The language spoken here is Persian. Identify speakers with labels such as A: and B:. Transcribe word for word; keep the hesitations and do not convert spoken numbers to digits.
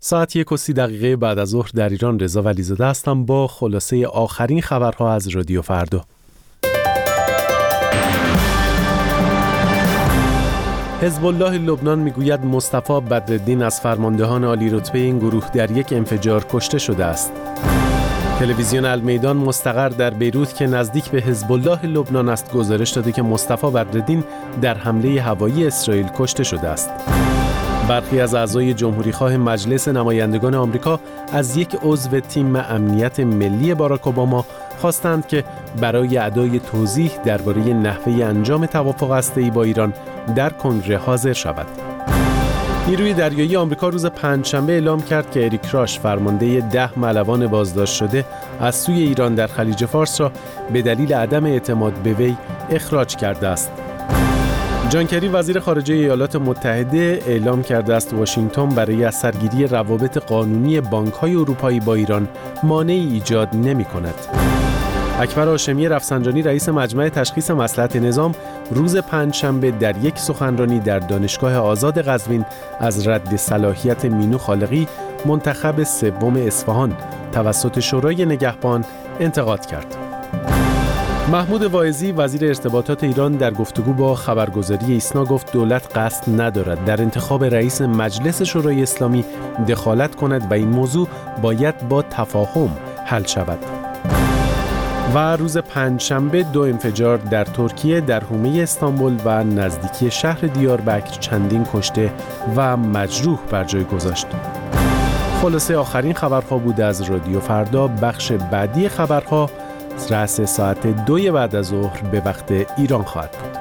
A: ساعت یک و سی دقیقه بعد از ظهر در ایران. رضا ولیزاده هستم با خلاصه آخرین خبرها از رادیو فردا. حزب الله لبنان میگوید مصطفی بدرالدین از فرماندهان عالی رتبه این گروه در یک انفجار کشته شده است. تلویزیون المیدان مستقر در بیروت که نزدیک به حزب الله لبنان است گزارش داده که مصطفی بدرالدین در حمله هوایی اسرائیل کشته شده است. برخی از اعضای جمهوریخواه مجلس نمایندگان آمریکا از یک عضو تیم امنیت ملی باراک اوباما خواستند که برای ادای توضیح درباره نحوه انجام توافق هسته‌ای با ایران در کنگره حاضر شود. نیروی دریایی آمریکا روز پنجشنبه اعلام کرد که اریک راش فرمانده ده ملوان بازداشت شده از سوی ایران در خلیج فارس را به دلیل عدم اعتماد به وی اخراج کرده است. جان کری وزیر خارجه ایالات متحده اعلام کرده است واشنگتن برای از سرگیری روابط قانونی بانک‌های اروپایی با ایران مانعی ایجاد نمی‌کند. اکبر هاشمی رفسنجانی رئیس مجمع تشخیص مصلحت نظام روز پنجشنبه در یک سخنرانی در دانشگاه آزاد قزوین از رد صلاحیت مینو خالقی منتخب سوم اصفهان توسط شورای نگهبان انتقاد کرد. محمود واعظی وزیر ارتباطات ایران در گفتگو با خبرگزاری ایسنا گفت دولت قصد ندارد در انتخاب رئیس مجلس شورای اسلامی دخالت کند و این موضوع باید با تفاهم حل شود. و روز پنجشنبه دو انفجار در ترکیه در حومه استانبول و نزدیکی شهر دیاربکر چندین کشته و مجروح بر جای گذاشت. خلاصه آخرین خبرها بوده از رادیو فردا. بخش بعدی خبرها رأس ساعت دوی بعد از ظهر به وقت ایران خواهد بود.